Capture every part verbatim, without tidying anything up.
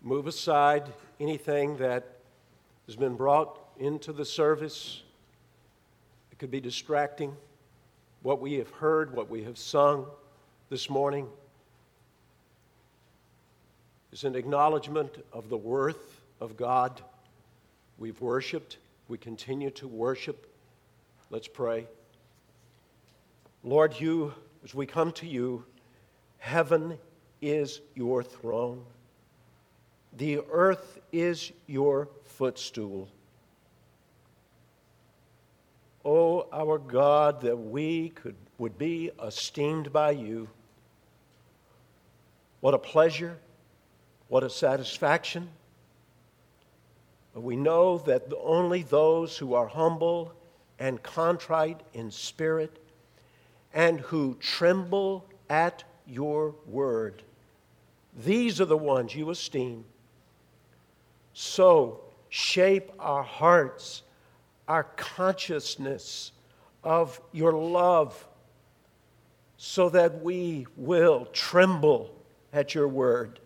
move aside anything that has been brought into the service. It could be distracting. What we have heard, what we have sung this morning is an acknowledgement of the worth of God. We've worshiped. We continue to worship. Let's pray. Lord, you, as we come to you, heaven is your throne. The earth is your footstool. Oh, our God, that we could would be esteemed by you. What a pleasure, what a satisfaction. But we know that only those who are humble and contrite in spirit and who tremble at your word, these are the ones you esteem. So shape our hearts, our consciousness of your love, so that we will tremble at your word.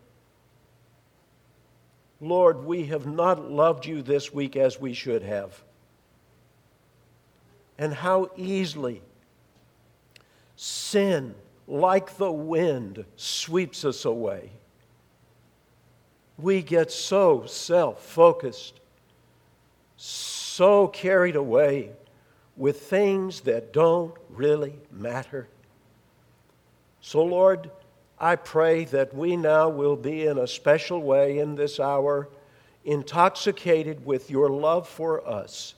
Lord, we have not loved you this week as we should have. And how easily sin, like the wind, sweeps us away. We get so self-focused, so carried away with things that don't really matter. So, Lord, I pray that we now will be in a special way in this hour intoxicated with your love for us.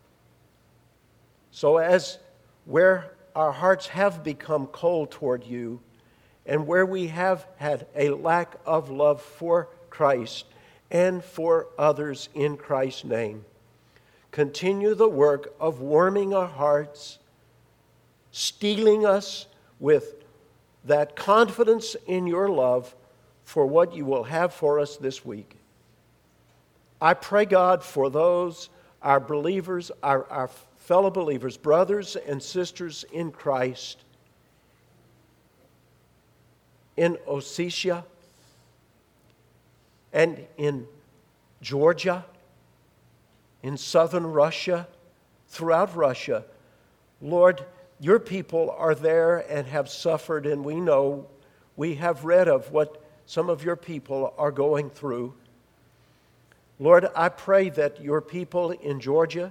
So as where our hearts have become cold toward you and where we have had a lack of love for Christ and for others in Christ's name, continue the work of warming our hearts, steeling us with that confidence in your love for what you will have for us this week. I pray, God, for those, our believers, our, our fellow believers, brothers and sisters in Christ, in Ossetia and in Georgia, in southern Russia, throughout Russia. Lord, your people are there and have suffered, and we know, we have read of what some of your people are going through. Lord, I pray that your people in Georgia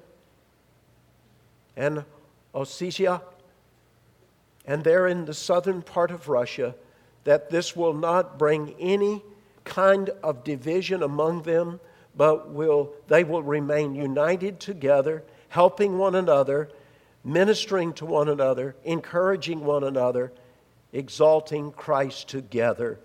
and Ossetia and there in the southern part of Russia, that this will not bring any kind of division among them, but will they will remain united together, helping one another, ministering to one another, encouraging one another, exalting Christ together.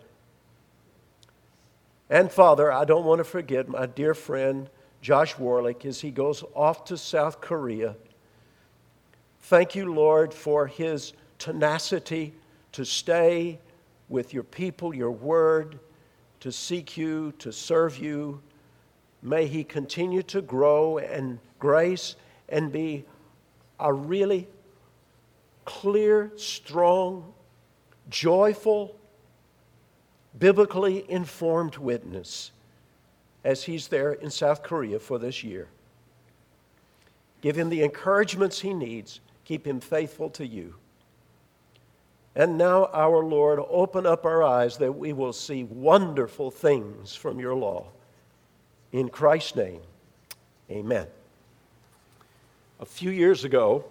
And Father, I don't want to forget my dear friend Josh Warlick as he goes off to South Korea. Thank you, Lord, for his tenacity to stay with your people, your word, to seek you, to serve you. May he continue to grow in grace and be a really clear, strong, joyful, biblically informed witness as he's there in South Korea for this year. Give him the encouragements he needs. Keep him faithful to you. And now, our Lord, open up our eyes that we will see wonderful things from your law. In Christ's name, amen. A few years ago,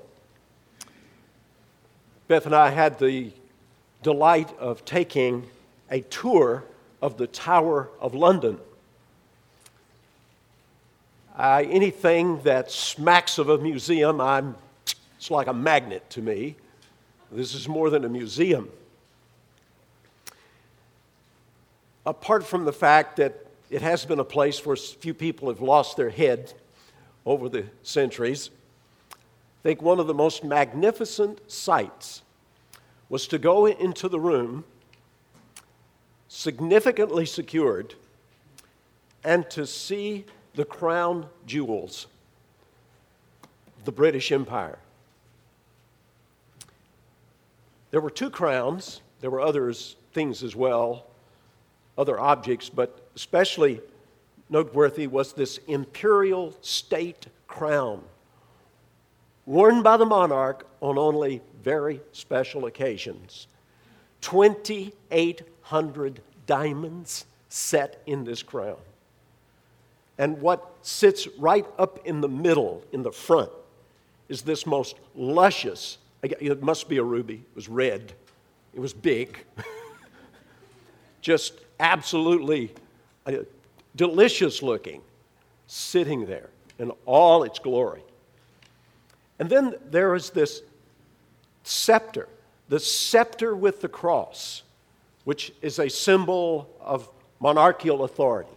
Beth and I had the delight of taking a tour of the Tower of London. Uh, anything that smacks of a museum, I'm, it's like a magnet to me. This is more than a museum. Apart from the fact that it has been a place where few people have lost their head over the centuries, I think one of the most magnificent sights was to go into the room, significantly secured, and to see the crown jewels of the British Empire. There were two crowns. There were other things as well, other objects, but especially noteworthy was this imperial state crown, worn by the monarch on only very special occasions. twenty-eight hundred diamonds set in this crown. And what sits right up in the middle, in the front, is this most luscious, it must be a ruby, it was red, it was big, just absolutely uh, delicious looking, sitting there in all its glory. And then there is this scepter, the scepter with the cross, which is a symbol of monarchical authority.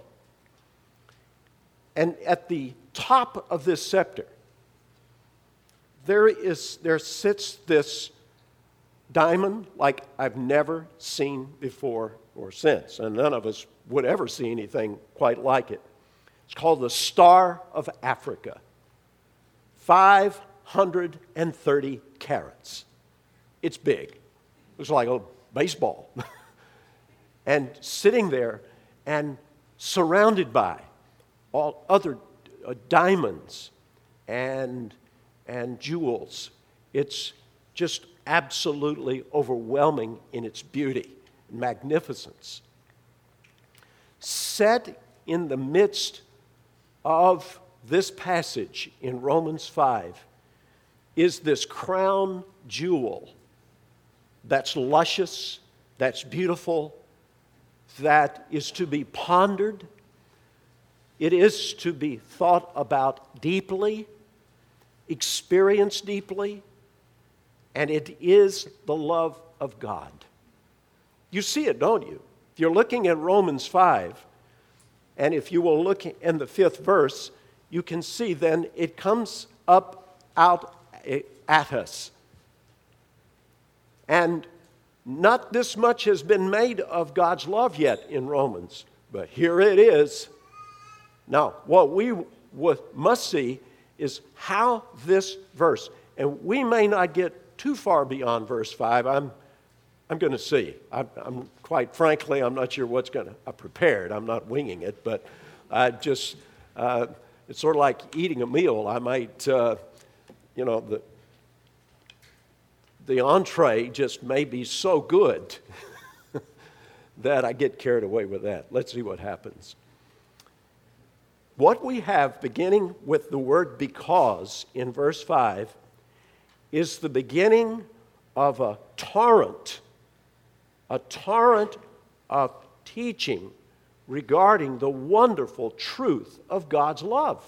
And at the top of this scepter, there is there sits this diamond like I've never seen before or since, and none of us would ever see anything quite like it. It's called the Star of Africa. five hundred thirty carats. It's big. Looks like a baseball. And sitting there and surrounded by all other uh, diamonds and, and jewels. It's just absolutely overwhelming in its beauty and magnificence. Set in the midst of this passage in Romans five is this crown jewel that's luscious, that's beautiful, that is to be pondered. It is to be thought about deeply, experienced deeply, and it is the love of God. You see it, don't you? If you're looking at Romans five, and if you will look in the fifth verse, you can see then it comes up out at us. And not this much has been made of God's love yet in Romans, but here it is. Now, what we must see is how this verse, and we may not get too far beyond verse five. I'm, I'm going to see. I'm, I'm quite frankly, I'm not sure what's going to. I'm prepared. I'm not winging it, but I just. Uh, it's sort of like eating a meal. I might, uh, you know, the the entree just may be so good that I get carried away with that. Let's see what happens. What we have beginning with the word because in verse five is the beginning of a torrent, a torrent of teaching regarding the wonderful truth of God's love.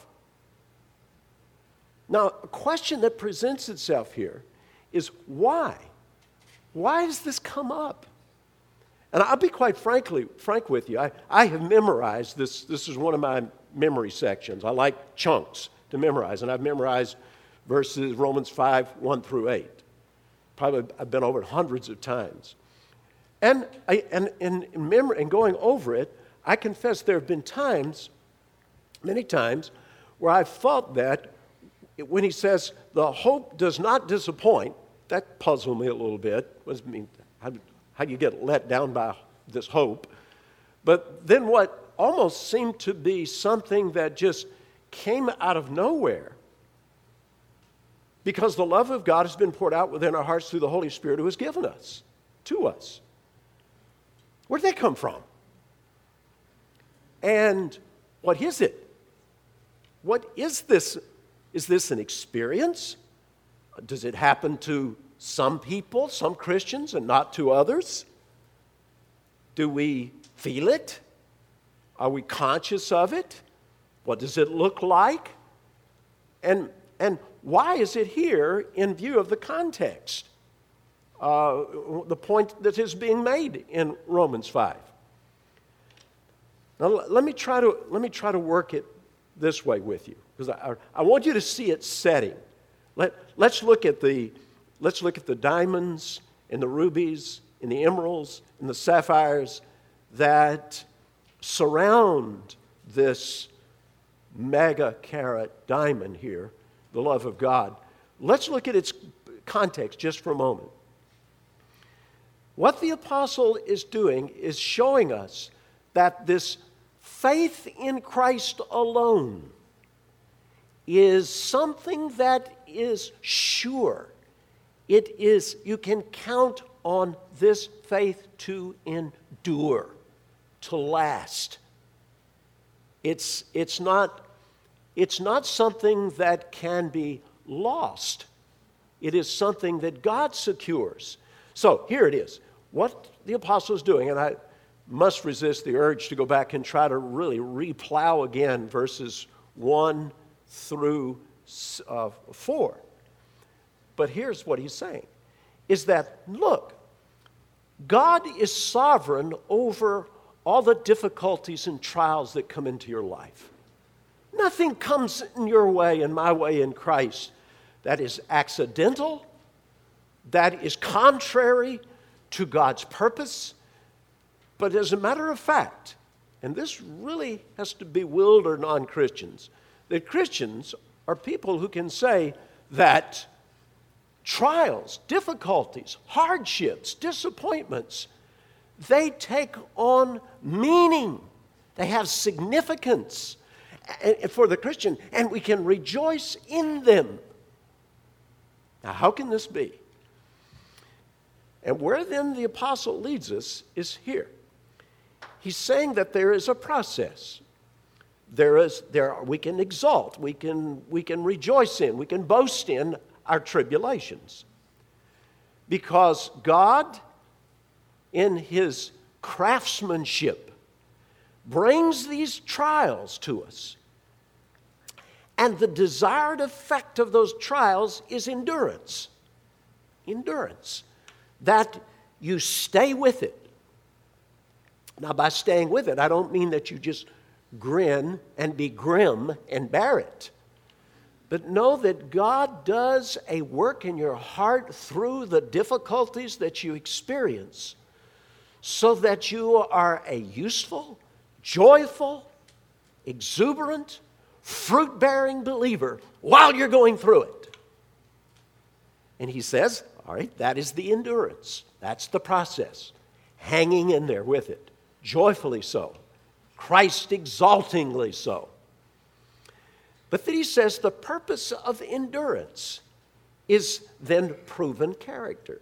Now, a question that presents itself here is why? Why does this come up? And I'll be quite frankly frank with you. I, I have memorized this. This is one of my memory sections. I like chunks to memorize, and I've memorized verses Romans five, one through eight. Probably I've been over it hundreds of times. And I, and in memory and going over it, I confess there have been times, many times, where I've thought that when he says the hope does not disappoint, that puzzled me a little bit. What does it mean? How, how do you get let down by this hope? But then what almost seemed to be something that just came out of nowhere, because the love of God has been poured out within our hearts through the Holy Spirit who has given us, to us. Where did that come from? And what is it? What is this? Is this an experience? Does it happen to some people, some Christians, and not to others? Do we feel it? Are we conscious of it? What does it look like? And, and why is it here in view of the context? Uh, the point that is being made in Romans five. Now let me try to, let me try to work it this way with you, because I, I want you to see its setting. Let, let's look at the let's look at the diamonds and the rubies and the emeralds and the sapphires that surround this mega carat diamond here, the love of God. Let's look at its context just for a moment. What the apostle is doing is showing us that this faith in Christ alone is something that is sure. It is, you can count on this faith to endure, to last. It's, it's not, it's not something that can be lost. It is something that God secures. So here it is. What the apostle is doing, and I must resist the urge to go back and try to really replow again verses one through uh, four. But here's what he's saying, is that, look, God is sovereign over all the difficulties and trials that come into your life. Nothing comes in your way and my way in Christ that is accidental, that is contrary to God's purpose. But as a matter of fact, and this really has to bewilder non-Christians, that Christians are people who can say that trials, difficulties, hardships, disappointments, they take on meaning. They have significance for the Christian, and we can rejoice in them. Now, how can this be? And where then the apostle leads us is here. He's saying that there is a process. There is, there we can exalt, we can, we can rejoice in, we can boast in our tribulations. Because God, in His craftsmanship, brings these trials to us. And the desired effect of those trials is endurance. Endurance. That you stay with it. Now, by staying with it, I don't mean that you just grin and be grim and bear it. But know that God does a work in your heart through the difficulties that you experience so that you are a useful, joyful, exuberant, fruit-bearing believer while you're going through it. And he says, all right, that is the endurance. That's the process. Hanging in there with it, joyfully so, Christ exaltingly so. But then he says the purpose of endurance is then proven character.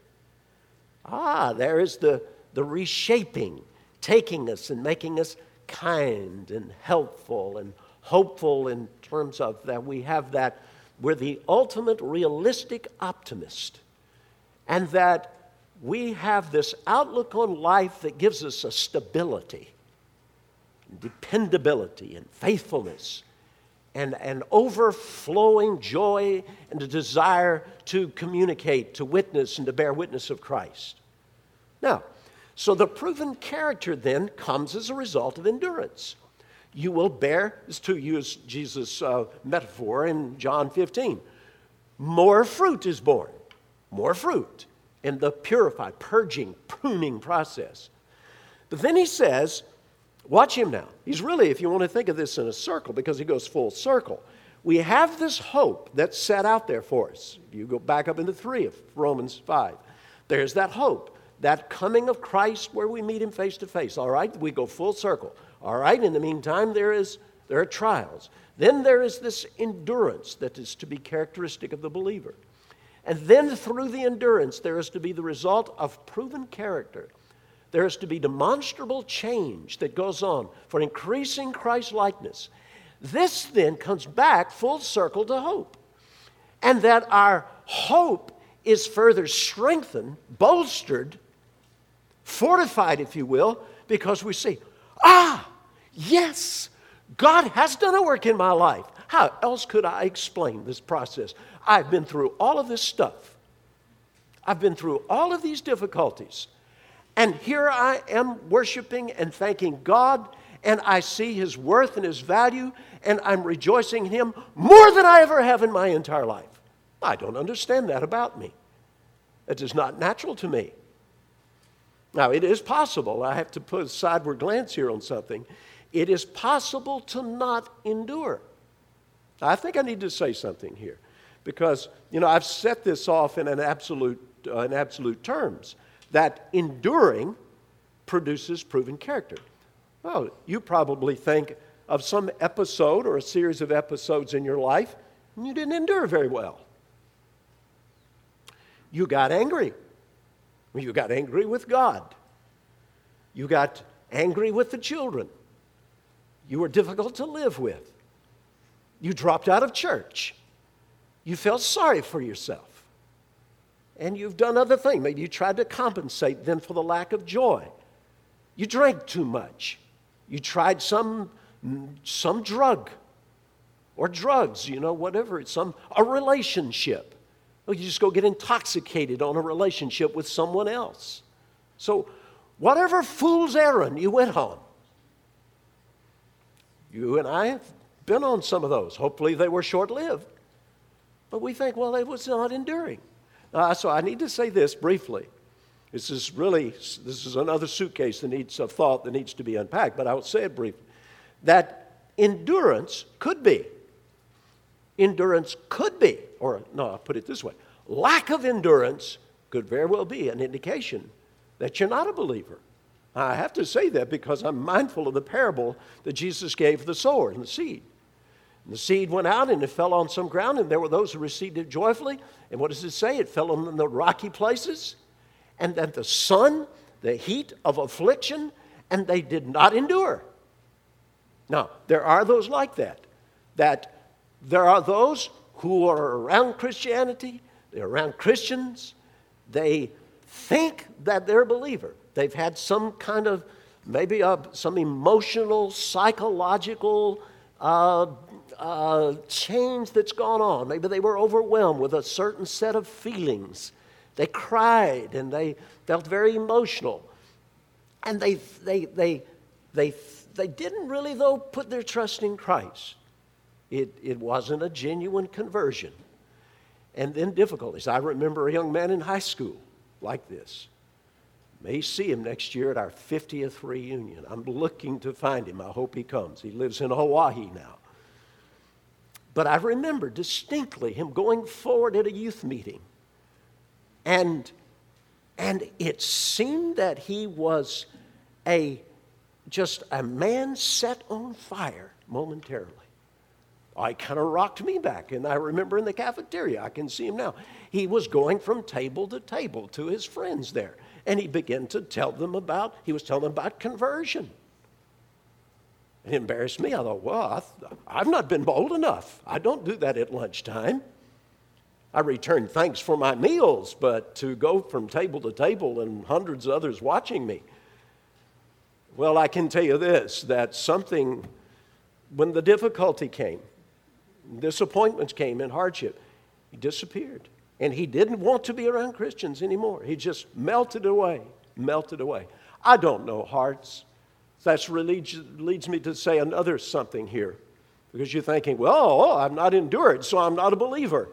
Ah, there is the, the reshaping, taking us and making us kind and helpful and hopeful in terms of that we have that, we're the ultimate realistic optimist. And that we have this outlook on life that gives us a stability, and dependability, and faithfulness, and an overflowing joy and a desire to communicate, to witness, and to bear witness of Christ. Now, so the proven character then comes as a result of endurance. You will bear, is to use Jesus' uh, metaphor in John fifteen, more fruit is born, more fruit in the purified, purging, pruning process. But then he says, watch him now. He's really, if you want to think of this in a circle, because he goes full circle. We have this hope that's set out there for us. You go back up into three of Romans five. There's that hope, that coming of Christ where we meet him face to face. All right, we go full circle. All right, in the meantime, there is there are trials. Then there is this endurance that is to be characteristic of the believer. And then through the endurance, there is to be the result of proven character. There is to be demonstrable change that goes on for increasing Christ's likeness. This then comes back full circle to hope. And that our hope is further strengthened, bolstered, fortified, if you will, because we see, ah, yes, God has done a work in my life. How else could I explain this process? I've been through all of this stuff. I've been through all of these difficulties. And here I am worshiping and thanking God, and I see His worth and His value, and I'm rejoicing in Him more than I ever have in my entire life. I don't understand that about me. It is not natural to me. Now, it is possible. I have to put a sideward glance here on something. It is possible to not endure. I think I need to say something here because, you know, I've set this off in an absolute, uh, in absolute terms, that enduring produces proven character. Well, you probably think of some episode or a series of episodes in your life, and you didn't endure very well. You got angry. You got angry with God. You got angry with the children. You were difficult to live with. You dropped out of church. You felt sorry for yourself. And you've done other things. Maybe you tried to compensate then for the lack of joy. You drank too much. You tried some, some drug or drugs, you know, whatever. Some a relationship. Well, you just go get intoxicated on a relationship with someone else. So whatever fool's errand you went on, you and I have been on some of those. Hopefully they were short-lived. But we think, well, it was not enduring. Uh, so I need to say this briefly. This is really, this is another suitcase that needs a thought that needs to be unpacked, but I will say it briefly. That endurance could be, endurance could be, or no, I'll put it this way. Lack of endurance could very well be an indication that you're not a believer. I have to say that because I'm mindful of the parable that Jesus gave of the sower and the seed. And the seed went out and it fell on some ground, and there were those who received it joyfully. And what does it say? It fell on the rocky places, and that the sun, the heat of affliction, and they did not endure. Now, there are those like that, that there are those who are around Christianity, they're around Christians, they think that they're a believer. They've had some kind of, maybe a, some emotional, psychological uh, uh, change that's gone on. Maybe they were overwhelmed with a certain set of feelings. They cried and they felt very emotional. And they, they, they, they, they didn't really, though, put their trust in Christ. It, it wasn't a genuine conversion. And then difficulties. I remember a young man in high school like this. May see him next year at our fiftieth reunion. I'm looking to find him. I hope he comes. He lives in Hawaii now. But I remember distinctly him going forward at a youth meeting. And, and it seemed that he was a just a man set on fire momentarily. Oh, it kind of rocked me back. And I remember in the cafeteria, I can see him now. He was going from table to table to his friends there. And he began to tell them about, he was telling them about conversion. It embarrassed me. I thought, well, I've not been bold enough. I don't do that at lunchtime. I return thanks for my meals, but to go from table to table and hundreds of others watching me. Well, I can tell you this, that something, when the difficulty came, disappointments came and hardship, he disappeared. And he didn't want to be around Christians anymore. He just melted away, melted away. I don't know hearts. That really leads me to say another something here. Because you're thinking, well, oh, I've not endured, so I'm not a believer.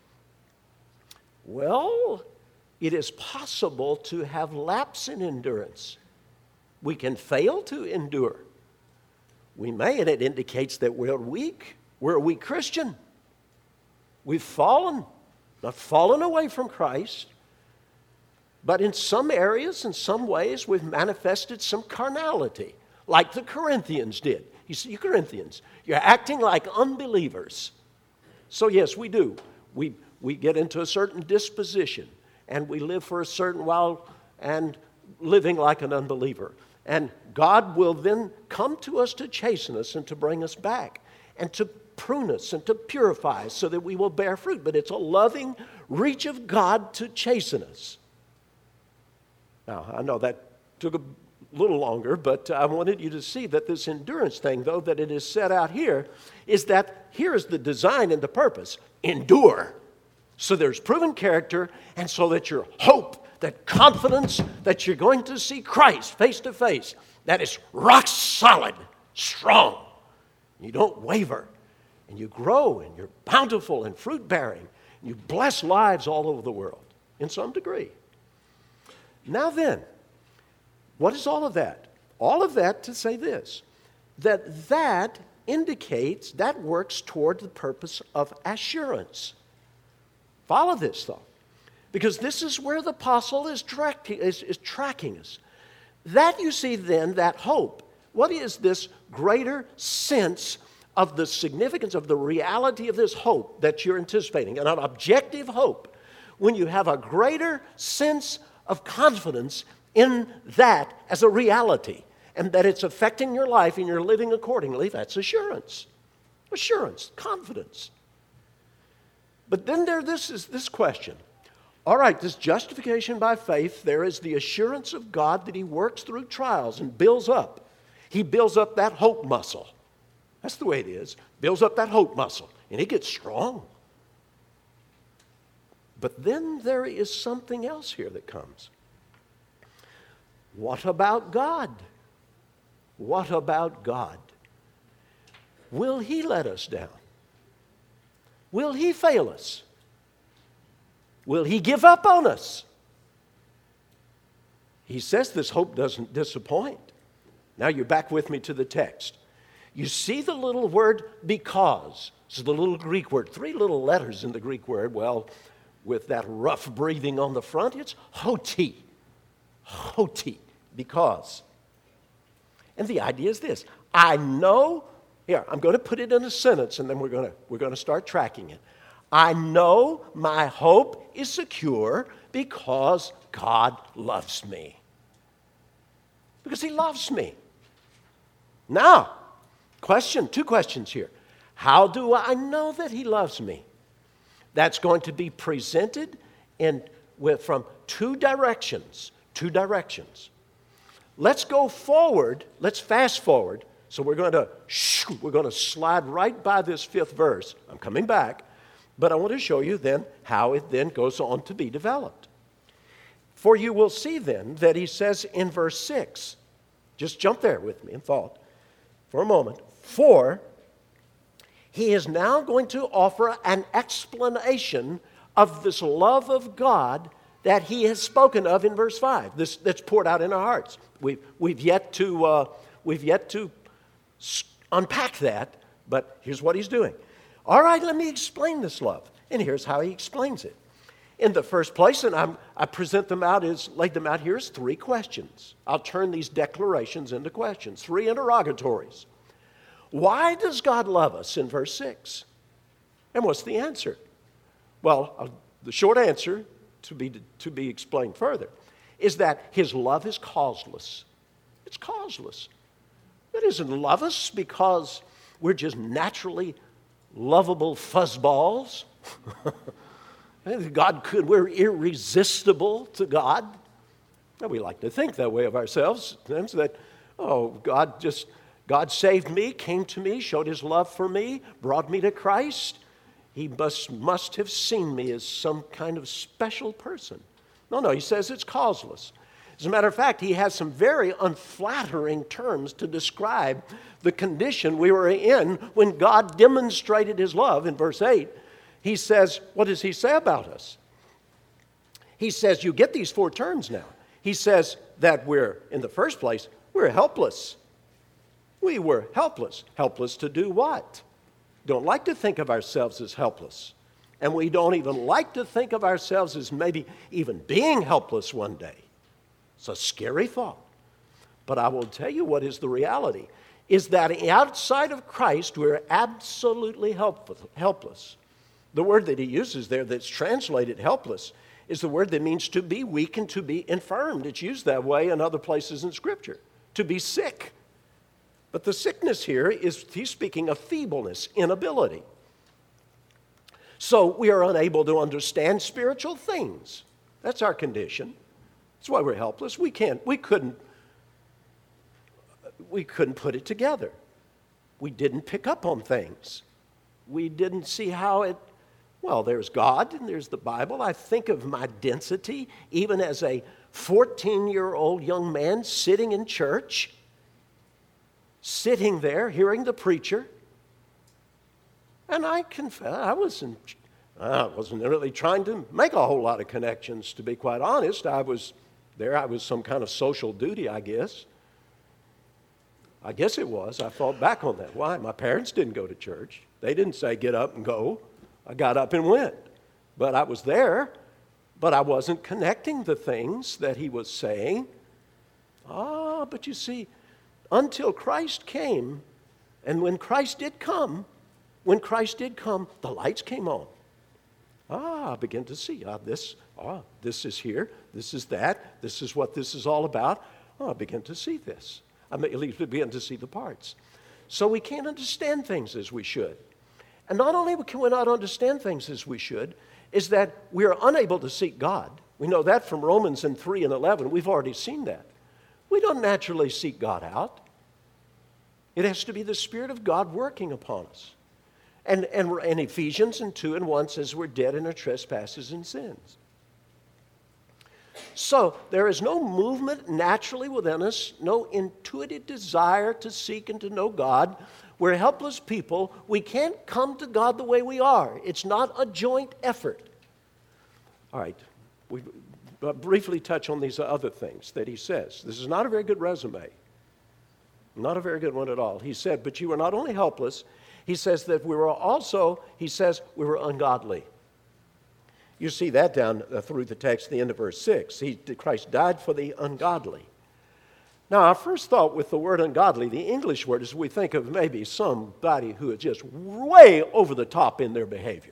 Well, it is possible to have lapse in endurance. We can fail to endure. We may, and it indicates that we're weak. We're a weak Christian. We've fallen. Not fallen away from Christ, but in some areas, in some ways, we've manifested some carnality, like the Corinthians did. You see, you Corinthians, you're acting like unbelievers. So yes, we do. We, we get into a certain disposition, and we live for a certain while and living like an unbeliever. And God will then come to us to chasten us and to bring us back and to prune us and to purify us so that we will bear fruit. But it's a loving reach of God to chasten us. Now, I know that took a little longer, but I wanted you to see that this endurance thing, though, that it is set out here, is that here is the design and the purpose. Endure. So there's proven character, and so that your hope, that confidence that you're going to see Christ face to face, that is rock solid, strong. You don't waver. And you grow, and you're bountiful and fruit-bearing. And you bless lives all over the world, in some degree. Now then, what is all of that? All of that to say this, that that indicates, that works toward the purpose of assurance. Follow this, though, because this is where the apostle is, direct, is, is tracking us. That, you see, then, that hope, what is this greater sense of the significance of the reality of this hope that you're anticipating, and an objective hope, when you have a greater sense of confidence in that as a reality, and that it's affecting your life and you're living accordingly? That's assurance. Assurance, confidence. But then there this is this question. All right, this justification by faith, there is the assurance of God that He works through trials and builds up. He builds up that hope muscle. That's the way it is. Builds up that hope muscle, and it gets strong. But then there is something else here that comes. What about God? What about God? Will He let us down? Will He fail us? Will He give up on us? He says this hope doesn't disappoint. Now you're back with me to the text. You see the little word because. It's the little Greek word. Three little letters in the Greek word. Well, with that rough breathing on the front, it's hoti. Hoti. Because. And the idea is this. I know, here, I'm going to put it in a sentence and then we're going to, we're going to start tracking it. I know my hope is secure because God loves me. Because He loves me. Now, question, two questions here. How do I know that He loves me? That's going to be presented in, with, from two directions. Two directions. Let's go forward. Let's fast forward. So we're going to we're going to slide right by this fifth verse. I'm coming back, but I want to show you then how it then goes on to be developed. For you will see then that He says in verse six, just jump there with me in thought for a moment. For He is now going to offer an explanation of this love of God that He has spoken of in verse five. This that's poured out in our hearts. We've we've yet to uh, we've yet to unpack that, but here's what He's doing. All right, let me explain this love, and here's how He explains it. In the first place, and I'm, I present them out as laid them out here as three questions. I'll turn these declarations into questions, three interrogatories. Why does God love us in verse six? And what's the answer? Well, uh, the short answer, to be to be explained further, is that His love is causeless. It's causeless. It doesn't love us because we're just naturally lovable fuzzballs. God could, we're irresistible to God. And we like to think that way of ourselves. That, oh, God just, God saved me, came to me, showed His love for me, brought me to Christ. He must, must have seen me as some kind of special person. No, no, He says it's causeless. As a matter of fact, He has some very unflattering terms to describe the condition we were in when God demonstrated His love. In verse eight, He says, what does He say about us? He says, you get these four terms now. He says that we're, in the first place, we're helpless. We were helpless. Helpless to do what? Don't like to think of ourselves as helpless. And we don't even like to think of ourselves as maybe even being helpless one day. It's a scary thought. But I will tell you what is the reality, is that outside of Christ, we're absolutely helpless. The word that He uses there that's translated helpless is the word that means to be weak and to be infirmed. It's used that way in other places in Scripture, to be sick. But the sickness here is, he's speaking of feebleness, inability. So we are unable to understand spiritual things. That's our condition. That's why we're helpless. We can't, we couldn't, we couldn't put it together. We didn't pick up on things. We didn't see how it, well, there's God and there's the Bible. I think of my density even as a fourteen-year-old young man sitting in church, sitting there hearing the preacher. And I confess, I wasn't, I wasn't really trying to make a whole lot of connections, to be quite honest. I was there, I was some kind of social duty, I guess. I guess it was. I thought back on that. Why? My parents didn't go to church. They didn't say, get up and go. I got up and went. But I was there, but I wasn't connecting the things that He was saying. Ah, but you see, until Christ came, and when Christ did come, when Christ did come, the lights came on. Ah, I began to see, ah, this, ah, this is here, this is that, this is what this is all about. Oh, I began to see this. I mean, at least we began to see the parts. So we can't understand things as we should. And not only can we not understand things as we should, is that we are unable to seek God. We know that from Romans in three and eleven. We've already seen that. We don't naturally seek God out. It has to be the Spirit of God working upon us. And, and, and Ephesians in two and one says we're dead in our trespasses and sins. So there is no movement naturally within us, no intuitive desire to seek and to know God. We're helpless people. We can't come to God the way we are. It's not a joint effort. All right, we uh, briefly touch on these other things that he says. This is not a very good resume. Not a very good one at all. He said, but you were not only helpless, he says that we were also, he says, we were ungodly. You see that down uh, through the text, the end of verse six. He, Christ died for the ungodly. Now, our first thought with the word ungodly, the English word, is we think of maybe somebody who is just way over the top in their behavior.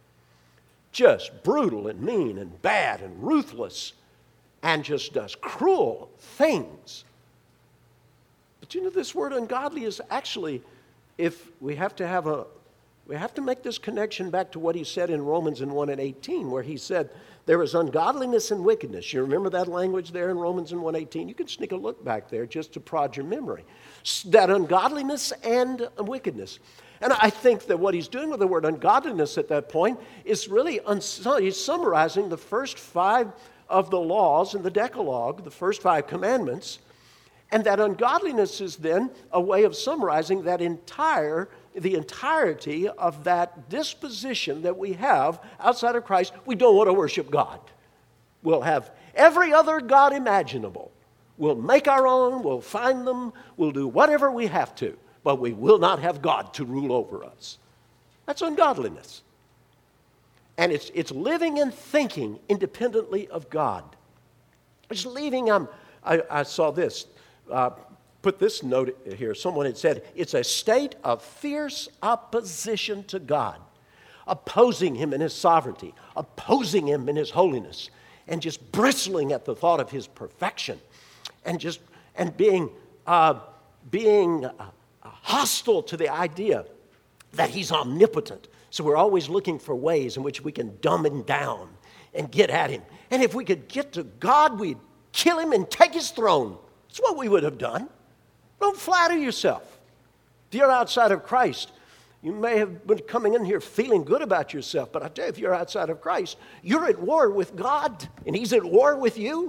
Just brutal and mean and bad and ruthless and just does cruel things. But you know, this word ungodly is actually, if we have to have a, we have to make this connection back to what he said in Romans in one and eighteen, where he said, there is ungodliness and wickedness. You remember that language there in Romans in one eighteen? You can sneak a look back there just to prod your memory. That ungodliness and wickedness. And I think that what he's doing with the word ungodliness at that point is really, he's summarizing the first five of the laws in the Decalogue, the first five commandments. And that ungodliness is then a way of summarizing that entire, the entirety of that disposition that we have outside of Christ. We don't want to worship God. We'll have every other God imaginable. We'll make our own, we'll find them, we'll do whatever we have to, but we will not have God to rule over us. That's ungodliness. And it's, it's living and thinking independently of God. It's leaving, um, I, I saw this. Uh, put this note here. Someone had said, it's a state of fierce opposition to God, opposing him in his sovereignty, opposing him in his holiness, and just bristling at the thought of his perfection, and just and being uh, being uh, hostile to the idea that he's omnipotent. So we're always looking for ways in which we can dumb him down and get at him. And if we could get to God, we'd kill him and take his throne. That's what we would have done. Don't flatter yourself. If you're outside of Christ, you may have been coming in here feeling good about yourself, but I tell you, if you're outside of Christ, you're at war with God, and he's at war with you.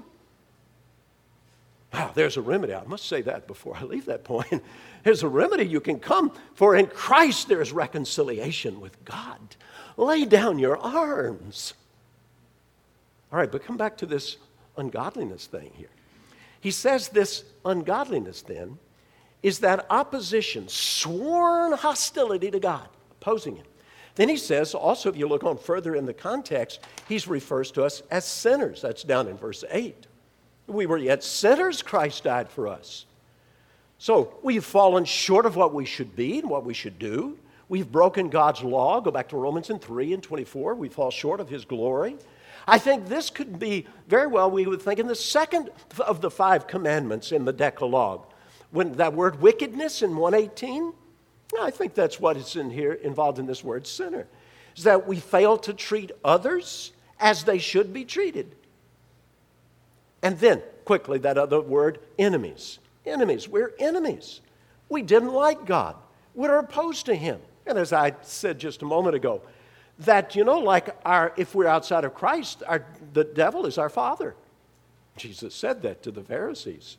Wow, there's a remedy. I must say that before I leave that point. There's a remedy you can come, for in Christ there is reconciliation with God. Lay down your arms. All right, but come back to this ungodliness thing here. He says this ungodliness then is that opposition, sworn hostility to God, opposing him. Then he says, also if you look on further in the context, he refers to us as sinners. That's down in verse eight. We were yet sinners, Christ died for us. So we've fallen short of what we should be and what we should do. We've broken God's law. Go back to Romans in three and twenty-four. We fall short of his glory. I think this could be very well, we would think, in the second of the five commandments in the Decalogue. When that word wickedness in one eighteen, I think that's what is in here, involved in this word sinner, is that we fail to treat others as they should be treated. And then, quickly, that other word, enemies. Enemies. We're enemies. We didn't like God. We're opposed to him. And as I said just a moment ago, that, you know, like our, if we're outside of Christ, our, the devil is our father. Jesus said that to the Pharisees.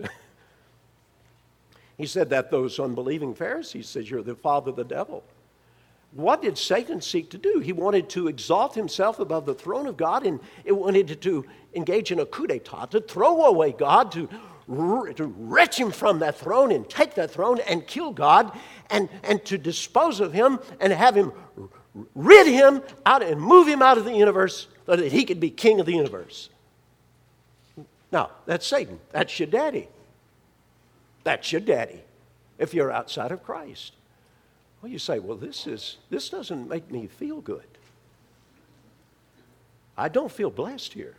He said that those unbelieving Pharisees said, you're the father of the devil. What did Satan seek to do? He wanted to exalt himself above the throne of God, and it wanted to engage in a coup d'etat, to throw away God, to, to wrench him from that throne and take that throne and kill God, and, and to dispose of him and have him rid him out and move him out of the universe so that he could be king of the universe. Now, that's Satan. That's your daddy. That's your daddy. if you're outside of Christ. Well, you say, well, this is this doesn't make me feel good. I don't feel blessed here.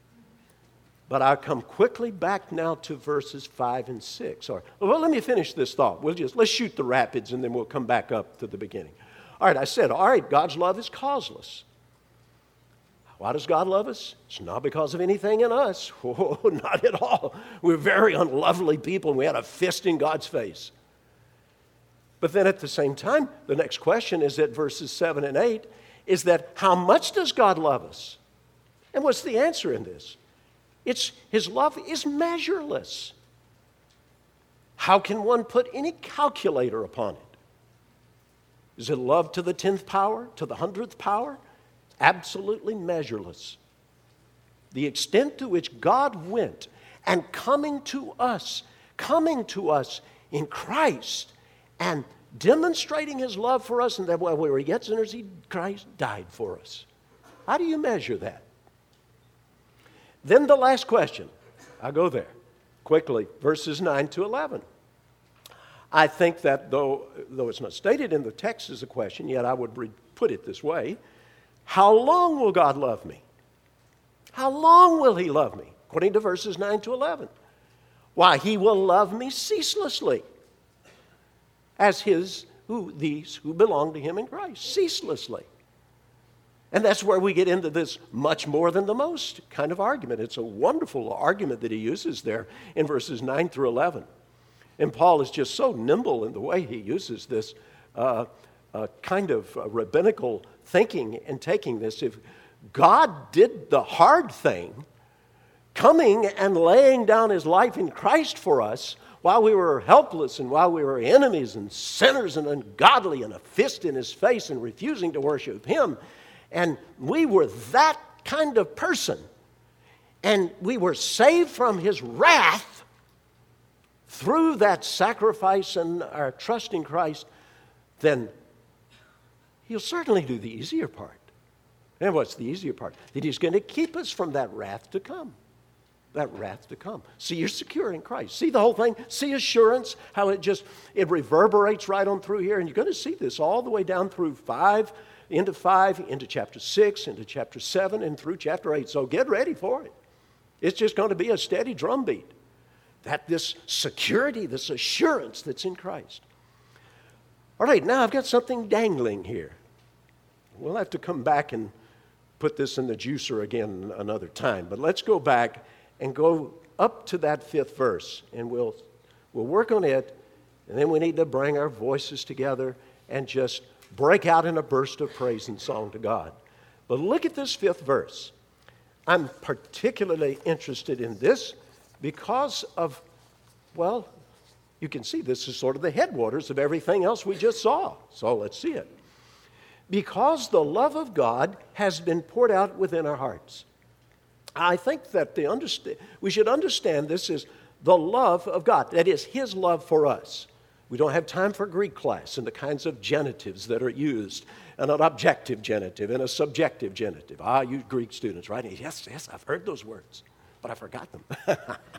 But I come quickly back now to verses five and six. Or, well, let me finish this thought. We'll just, let's shoot the rapids and then we'll come back up to the beginning. All right, I said, all right, God's love is causeless. Why does God love us? It's not because of anything in us. Oh, not at all. We're very unlovely people and we had a fist in God's face. But then at the same time, the next question is at verses seven and eight, is that how much does God love us? And what's the answer in this? It's his love is measureless. How can one put any calculator upon it? Is it love to the tenth power, to the hundredth power? Absolutely measureless. The extent to which God went and coming to us, coming to us in Christ and demonstrating his love for us, and that while we were yet sinners, he, Christ died for us. How do you measure that? Then the last question. I'll go there quickly, verses nine to eleven. I think that though, though it's not stated in the text as a question, yet I would re- put it this way. How long will God love me? How long will he love me? According to verses nine to eleven. Why, he will love me ceaselessly as his, who, these who belong to him in Christ, ceaselessly. And that's where we get into this much more than the most kind of argument. It's a wonderful argument that he uses there in verses nine through eleven. And Paul is just so nimble in the way he uses this uh, uh, kind of uh, rabbinical thinking and taking this. If God did the hard thing, coming and laying down his life in Christ for us while we were helpless and while we were enemies and sinners and ungodly and a fist in his face and refusing to worship him, and we were that kind of person, and we were saved from his wrath through that sacrifice and our trust in Christ, then he'll certainly do the easier part. And what's the easier part? That he's going to keep us from that wrath to come. That wrath to come. See, you're secure in Christ. See the whole thing? See assurance, how it just, it reverberates right on through here. And you're going to see this all the way down through five, into five, into chapter six, into chapter seven, and through chapter eight. So get ready for it. It's just going to be a steady drumbeat. That this security, this assurance that's in Christ. All right, now I've got something dangling here. We'll have to come back and put this in the juicer again another time. But let's go back and go up to that fifth verse, and we'll we'll work on it, and then we need to bring our voices together and just break out in a burst of praise and song to God. But look at this fifth verse. I'm particularly interested in this because of, well, you can see this is sort of the headwaters of everything else we just saw. So let's see it. Because the love of God has been poured out within our hearts. I think that the understand, we should understand this is the love of God. That is his love for us. We don't have time for Greek class and the kinds of genitives that are used, and an objective genitive and a subjective genitive. Ah, you Greek students, right? Yes, yes, I've heard those words, but I forgot them.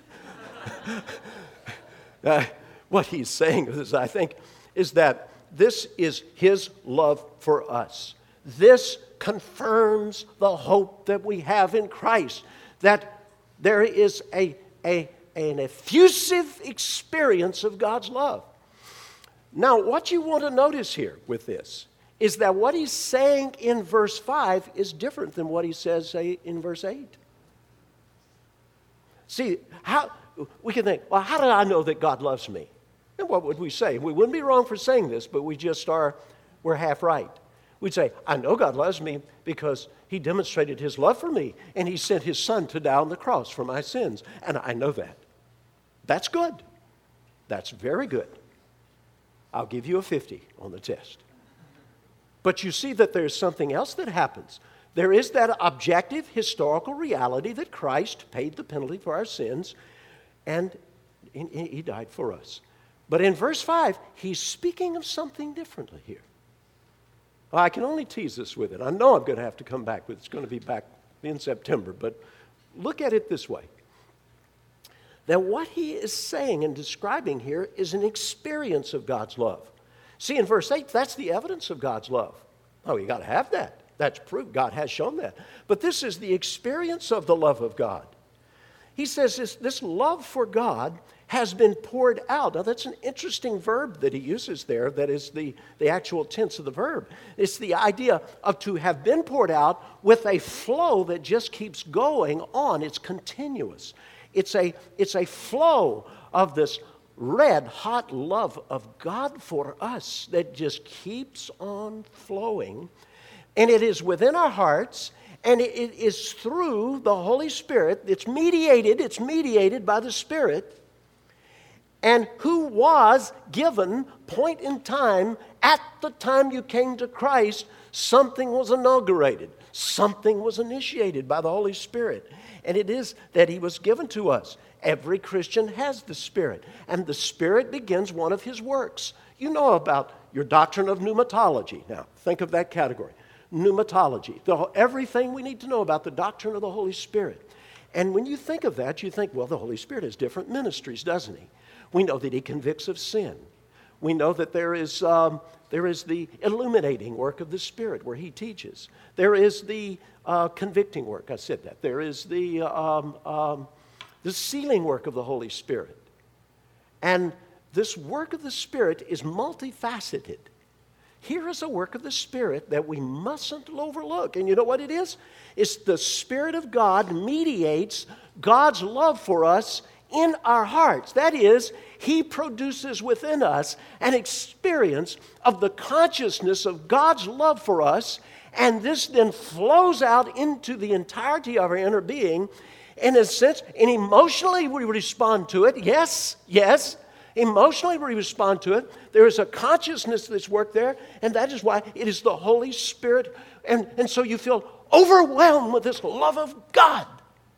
uh, what he's saying is, I think, is that this is his love for us. This confirms the hope that we have in Christ, that there is a, a, an effusive experience of God's love. Now, what you want to notice here with this is that what he's saying in verse five is different than what he says, say, in verse eight. See, how we can think, well, how do I know that God loves me? And what would we say? We wouldn't be wrong for saying this, but we just are, we're half right. We'd say, I know God loves me because he demonstrated his love for me, and he sent his son to die on the cross for my sins. And I know that. That's good. That's very good. I'll give you a fifty on the test. But you see that there's something else that happens. There is that objective historical reality that Christ paid the penalty for our sins, and he died for us. But in verse five, he's speaking of something differently here. Well, I can only tease this with it. I know I'm going to have to come back with it. It's going to be back in September. But look at it this way. that what he is saying and describing here is an experience of God's love. See, in verse eight, that's the evidence of God's love. Oh, you got to have that. That's proof. God has shown that. But this is the experience of the love of God. He says this, this love for God has been poured out. Now, that's an interesting verb that he uses there. That is the, the actual tense of the verb. It's the idea of to have been poured out with a flow that just keeps going on. It's continuous. It's a, it's a flow of this red hot love of God for us that just keeps on flowing. And it is within our hearts, and it is through the Holy Spirit. It's mediated, it's mediated by the Spirit, and who was given, point in time, at the time you came to Christ, something was inaugurated, something was initiated by the Holy Spirit. And it is that he was given to us. Every Christian has the Spirit, and the Spirit begins one of his works. You know about your doctrine of pneumatology. Now, think of that category. Pneumatology, the, everything we need to know about the doctrine of the Holy Spirit. And when you think of that, you think, well, the Holy Spirit has different ministries, doesn't he? We know that he convicts of sin. We know that there is, um, there is the illuminating work of the Spirit where he teaches. There is the uh, convicting work. I said that. There is the, um, um, the sealing work of the Holy Spirit. And this work of the Spirit is multifaceted. Here is a work of the Spirit that we mustn't overlook. And you know what it is? It's the Spirit of God mediates God's love for us in our hearts. That is, he produces within us an experience of the consciousness of God's love for us, and this then flows out into the entirety of our inner being. In a sense, and emotionally we respond to it. Yes, yes. Emotionally we respond to it. There is a consciousness that's worked there, and that is why it is the Holy Spirit. And, and so you feel overwhelmed with this love of God.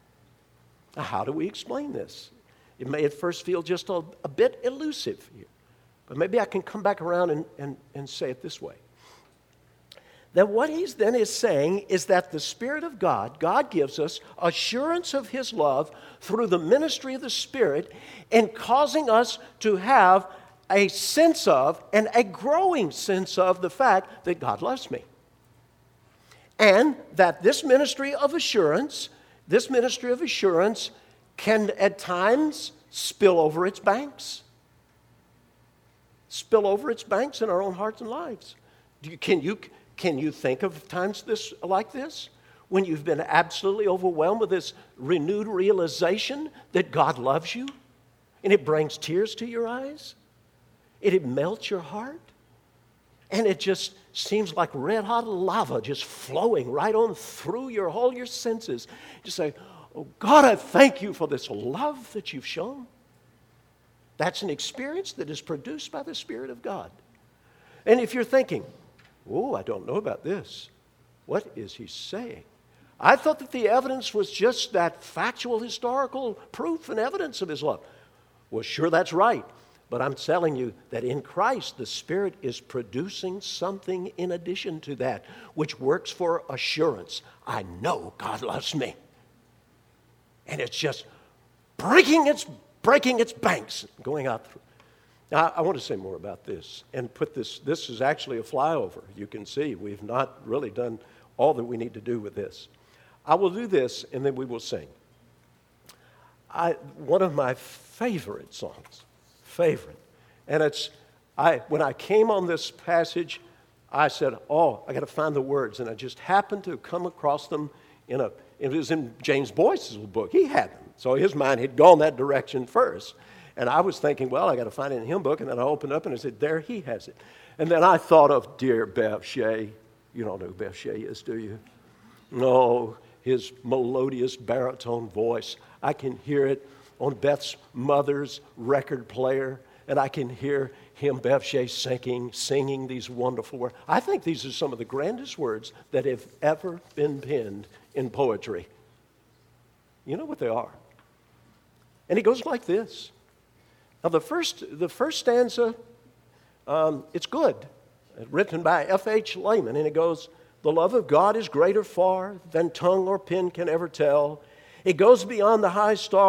Now, how do we explain this? It may at first feel just a, a bit elusive here, but maybe I can come back around and, and, and say it this way. That what he then is saying is that the Spirit of God, God gives us assurance of his love through the ministry of the Spirit and causing us to have a sense of and a growing sense of the fact that God loves me. And that this ministry of assurance, this ministry of assurance can at times spill over its banks. Spill over its banks in our own hearts and lives. Do you, can you... Can you think of times this like this? When you've been absolutely overwhelmed with this renewed realization that God loves you, and it brings tears to your eyes, and it melts your heart, and it just seems like red-hot lava just flowing right on through your whole your senses. You say, oh, God, I thank you for this love that you've shown. That's an experience that is produced by the Spirit of God. And if you're thinking, oh, I don't know about this. What is he saying? I thought that the evidence was just that factual, historical proof and evidence of his love. Well, sure, that's right. But I'm telling you that in Christ, the Spirit is producing something in addition to that, which works for assurance. I know God loves me. And it's just breaking its, breaking its banks, going out through. Now, I want to say more about this and put this, this is actually a flyover. You can see we've not really done all that we need to do with this. I will do this and then we will sing. I, one of my favorite songs, favorite, and it's, I when I came on this passage, I said, oh, I got to find the words, and I just happened to come across them in a, it was in James Boyce's book. He had them, so his mind had gone that direction first. And I was thinking, well, I got to find it in a hymn book. And then I opened up and I said, there he has it. And then I thought of dear Bev Shea. You don't know who Bev Shea is, do you? No, his melodious baritone voice. I can hear it on Beth's mother's record player. And I can hear him, Bev Shea, singing, singing these wonderful words. I think these are some of the grandest words that have ever been penned in poetry. You know what they are. And it goes like this. Now, the first, the first stanza, um, it's good, written by F H Lehman, and it goes, the love of God is greater far than tongue or pen can ever tell. It goes beyond the high star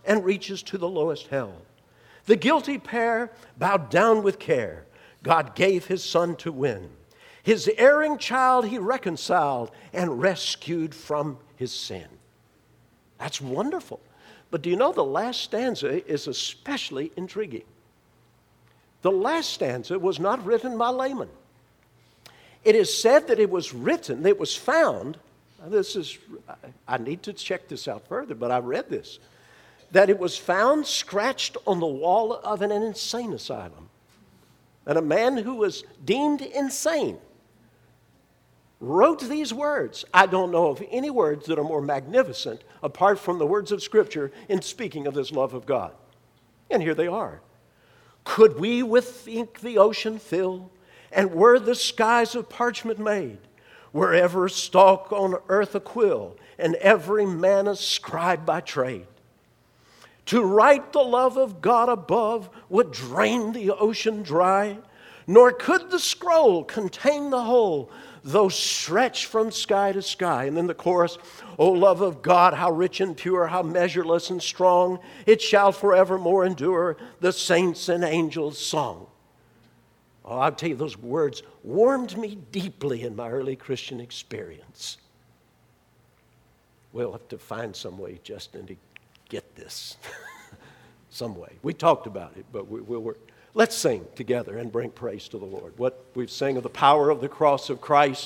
and reaches to the lowest hell. The guilty pair bowed down with care. God gave his son to win. His erring child he reconciled and rescued from his sin. That's wonderful. But do you know the last stanza is especially intriguing? The last stanza was not written by laymen. It is said that it was written, it was found, this is, I need to check this out further, but I read this, that it was found scratched on the wall of an insane asylum. And a man who was deemed insane wrote these words. I don't know of any words that are more magnificent apart from the words of Scripture in speaking of this love of God. And here they are. Could we with ink the ocean fill, and were the skies of parchment made, were every stalk on earth a quill, and every man a scribe by trade, to write the love of God above would drain the ocean dry, nor could the scroll contain the whole, though stretched from sky to sky. And then the chorus, O love of God, how rich and pure, how measureless and strong, it shall forevermore endure, the saints' and angels' song. Oh, I'll tell you, those words warmed me deeply in my early Christian experience. We'll have to find some way, Justin, to get this some way. We talked about it, but we, we'll work. Let's sing together and bring praise to the Lord. What we've sang of the power of the cross of Christ